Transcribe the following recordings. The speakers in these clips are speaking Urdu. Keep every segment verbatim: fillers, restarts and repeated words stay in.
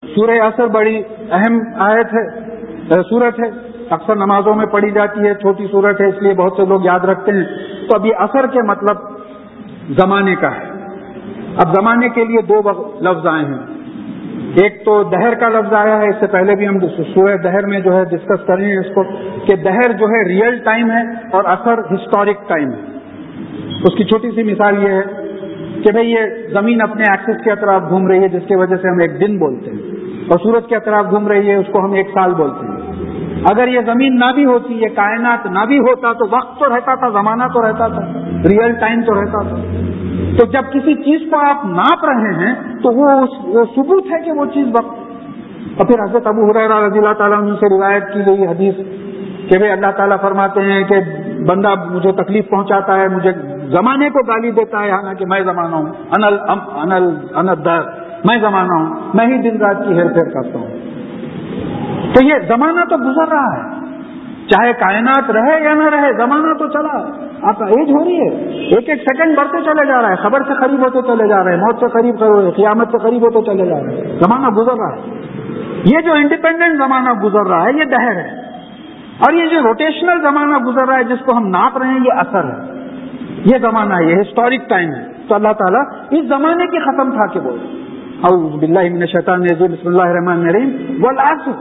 سورہ عصر بڑی اہم آیت ہے، سورت ہے، اکثر نمازوں میں پڑھی جاتی ہے، چھوٹی سورت ہے اس لیے بہت سے لوگ یاد رکھتے ہیں۔ تو اب یہ عصر کے مطلب زمانے کا ہے۔ اب زمانے کے لیے دو لفظ آئے ہیں، ایک تو دہر کا لفظ آیا ہے، اس سے پہلے بھی ہم سورہ دہر میں جو ہے ڈسکس کر رہے ہیں اس کو کہ دہر جو ہے ریئل ٹائم ہے اور عصر ہسٹورک ٹائم ہے۔ اس کی چھوٹی سی مثال یہ ہے کہ بھئی یہ زمین اپنے ایکسس کے اطراف گھوم رہی ہے جس کی وجہ سے ہم ایک دن بولتے ہیں، اور سورج کے اطراف گھوم رہی ہے اس کو ہم ایک سال بولتے ہیں۔ اگر یہ زمین نہ بھی ہوتی، یہ کائنات نہ بھی ہوتا تو وقت تو رہتا تھا، زمانہ تو رہتا تھا، ریئل ٹائم تو رہتا تھا۔ تو جب کسی چیز کو آپ ناپ رہے ہیں تو وہ وہ ثبوت ہے کہ وہ چیز وقت۔ اور پھر حضرت ابو ہریرہ رضی اللہ تعالیٰ عنہ سے روایت کی گئی حدیث کہ بھئی اللہ تعالیٰ فرماتے ہیں کہ بندہ مجھے تکلیف پہنچاتا ہے، مجھے زمانے کو گالی دیتا ہے، حالانکہ میں زمانہ ہوں، انل انل اندر میں زمانہ ہوں، میں ہی دن رات کی ہیر پھیر کرتا ہوں۔ تو یہ زمانہ تو گزر رہا ہے، چاہے کائنات رہے یا نہ رہے، زمانہ تو چلا ہے۔ آپ ایج ہو رہی ہے، ایک ایک سیکنڈ بڑھتے چلے جا رہا ہے، خبر سے قریب ہوتے چلے جا رہے ہیں، موت سے قریب، قیامت سے قریب ہوتے چلے جا رہے ہیں، زمانہ گزر رہا ہے۔ یہ جو انڈیپینڈنٹ زمانہ گزر رہا ہے یہ دہر ہے، اور یہ جو روٹیشنل زمانہ گزر رہا ہے جس کو ہم ناپ رہے ہیں یہ عصر ہے، یہ زمانہ ہے، یہ ہسٹورک ٹائم ہے۔ تو اللہ تعالیٰ اس زمانے کی قسم کھا کے بولے اعوذ باللہ من الشیطان الرجیم بسم اللہ الرحمن الرحیم والعصر،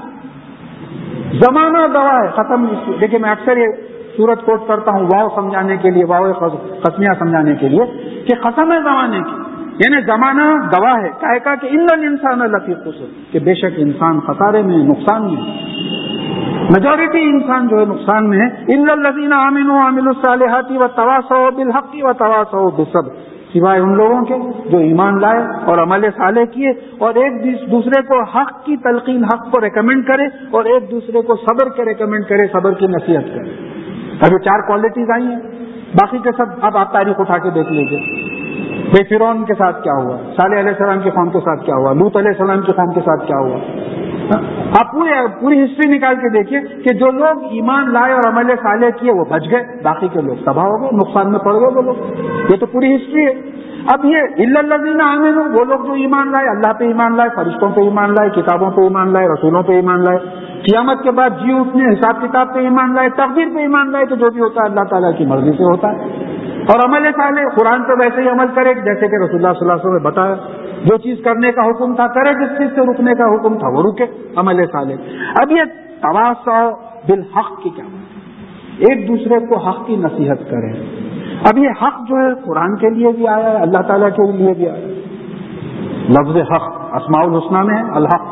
زمانہ گواہ ہے، ختم۔ دیکھیے میں اکثر یہ سورت کوٹ کرتا ہوں واو سمجھانے کے لیے، واو قسمیہ سمجھانے کے لیے کہ قسم ہے زمانے کی، یعنی زمانہ گواہ ہے، کہے کا کہ ان الانسان لفی خسر، کہ بے شک انسان خسارے میں، نقصان میں، میجورٹی انسان جو ہے نقصان میں ہے۔ الا الذین آمنوا وعملوا الصالحات وتواصوا بالحق وتواصوا بالصبر، سوائے ان لوگوں کے جو ایمان لائے اور عمل صالح کیے اور ایک دوسرے کو حق کی تلقین، حق کو ریکمینڈ کرے اور ایک دوسرے کو صبر کے ریکمینڈ کرے، صبر کی نصیحت کرے۔ اب یہ چار کوالٹیز آئی ہیں، باقی کے سب اب آپ تاریخ اٹھا کے دیکھ لیجیے، بھائی فرعون کے ساتھ کیا ہوا، صالح علیہ السلام کی قوم کے ساتھ کیا ہوا، لوط علیہ السلام کی قوم کے ساتھ کیا ہوا۔ آپ پوری پوری ہسٹری نکال کے دیکھیے کہ جو لوگ ایمان لائے اور عمل صالح کیے وہ بچ گئے، باقی کے لوگ تباہ ہو گئے، نقصان میں پڑ گئے وہ لوگ۔ یہ تو پوری ہسٹری ہے۔ اب یہ الا الذین آمنوا، وہ لوگ جو ایمان لائے، اللہ پہ ایمان لائے، فرشتوں پہ ایمان لائے، کتابوں پہ ایمان لائے، رسولوں پہ ایمان لائے، قیامت کے بعد جی اٹھنے، حساب کتاب پہ ایمان لائے، تقدیر پہ ایمان لائے، تو جو بھی ہوتا ہے اللہ تعالیٰ کی مرضی سے ہوتا ہے۔ اور عمل صالح، قرآن پہ ویسے ہی عمل کرے جیسے کہ رسول اللہ صلی اللہ علیہ وسلم نے بتایا، جو چیز کرنے کا حکم تھا کرے، جس چیز سے رکنے کا حکم تھا وہ رکے، عمل صالح۔ اب یہ تواصوا بالحق کی کیا بات ہے؟ ایک دوسرے کو حق کی نصیحت کریں۔ اب یہ حق جو ہے قرآن کے لیے بھی آیا ہے، اللہ تعالیٰ کے لیے بھی آیا ہے۔ لفظ حق اسماء الحسنی میں ہے الحق،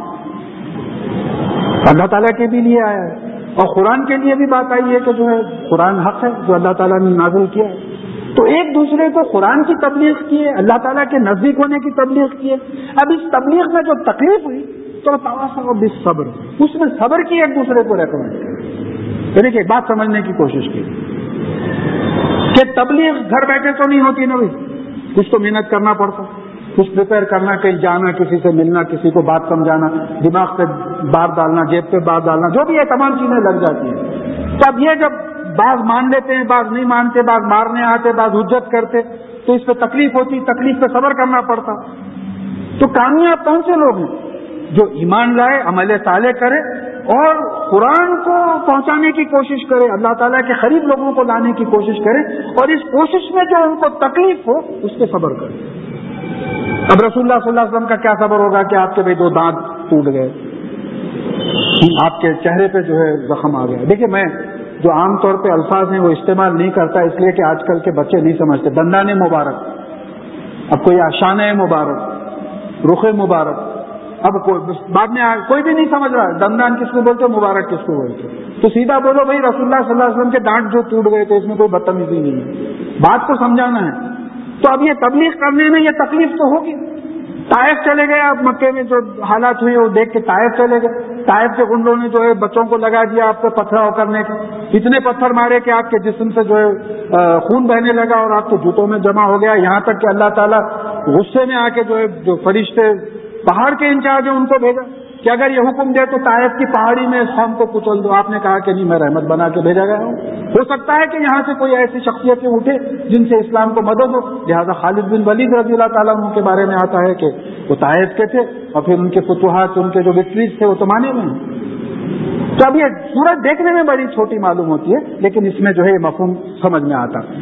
اللہ تعالیٰ کے بھی لیے آیا ہے، اور قرآن کے لیے بھی بات آئی ہے کہ جو ہے قرآن حق ہے جو اللہ تعالیٰ نے نازل کیا ہے۔ تو ایک دوسرے کو قرآن کی تبلیغ کیے، اللہ تعالیٰ کے نزدیک ہونے کی تبلیغ کیے۔ اب اس تبلیغ میں جو تکلیف ہوئی تو تواصوا بالصبر، اس میں صبر کی، ایک دوسرے کو ریکمینڈ کرے۔ دیکھیے بات سمجھنے کی کوشش کی کہ تبلیغ گھر بیٹھے تو نہیں ہوتی نا، کچھ تو محنت کرنا پڑتا، کچھ پریپئر کرنا، کہیں جانا، کسی سے ملنا، کسی کو بات سمجھانا، دماغ پہ بار ڈالنا، جیب پہ بار ڈالنا، جو بھی ہے تمام چیزیں لگ جاتی ہیں۔ تو اب یہ جب بعض مان لیتے ہیں، بعض نہیں مانتے، بعض مارنے آتے، بعض حجت کرتے، تو اس پہ تکلیف ہوتی، تکلیف پہ صبر کرنا پڑتا۔ تو کامیاب کون سے لوگ ہیں؟ جو ایمان لائے، عمل صالح کرے اور قرآن کو پہنچانے کی کوشش کرے، اللہ تعالیٰ کے قریب لوگوں کو لانے کی کوشش کرے، اور اس کوشش میں جو ان کو تکلیف ہو اس پہ صبر کرے۔ اب رسول اللہ صلی اللہ علیہ وسلم کا کیا صبر ہوگا کہ آپ کے بھائی دو دانت ٹوٹ گئے، آپ کے چہرے پہ جو ہے زخم آ گیا۔ دیکھیے میں جو عام طور پہ الفاظ ہیں وہ استعمال نہیں کرتا، اس لیے کہ آج کل کے بچے نہیں سمجھتے۔ دندان مبارک، اب کوئی آشانہ مبارک، رخ مبارک، اب بعد میں کوئی بھی نہیں سمجھ رہا دندان کس کو بولتے، مبارک کس کو بولتے، تو سیدھا بولو بھائی رسول اللہ صلی اللہ علیہ وسلم کے دانت جو ٹوٹ گئے تھے، اس میں کوئی بدتمیزی نہیں ہے، بات کو سمجھانا ہے۔ تو اب یہ تبلیغ کرنے میں یہ تکلیف تو ہوگی۔ طائف چلے گئے، آپ مکے میں جو حالات ہوئے وہ دیکھ کے طائف چلے گئے، طائف کے گنڈوں نے جو ہے بچوں کو لگا دیا آپ پہ پتھراؤ کرنے کے، اتنے پتھر مارے کہ آپ کے جسم سے جو ہے خون بہنے لگا اور آپ کے جوتوں میں جمع ہو گیا، یہاں تک کہ اللہ تعالیٰ غصے میں آ کے جو ہے جو فرشتے پہاڑ کے انچارج ہیں ان کو بھیجا کہ اگر یہ حکم دے تو طائف کی پہاڑی میں اس قوم کو کچل دو۔ آپ نے کہا کہ نہیں، میں رحمت بنا کے بھیجا گیا ہوں، ہو سکتا ہے کہ یہاں سے کوئی ایسی شخصیتیں اٹھے جن سے اسلام کو مدد ہو۔ لہٰذا خالد بن ولید رضی اللہ تعالیٰ عنہ کے بارے میں آتا ہے کہ وہ طائف کے تھے، اور پھر ان کے فتوحات، ان کے جو وکٹریز تھے وہ تو مانے ہوئے ہیں. تو اب یہ سورج دیکھنے میں بڑی چھوٹی معلوم ہوتی ہے، لیکن اس میں جو ہے یہ مفہوم سمجھ میں آتا.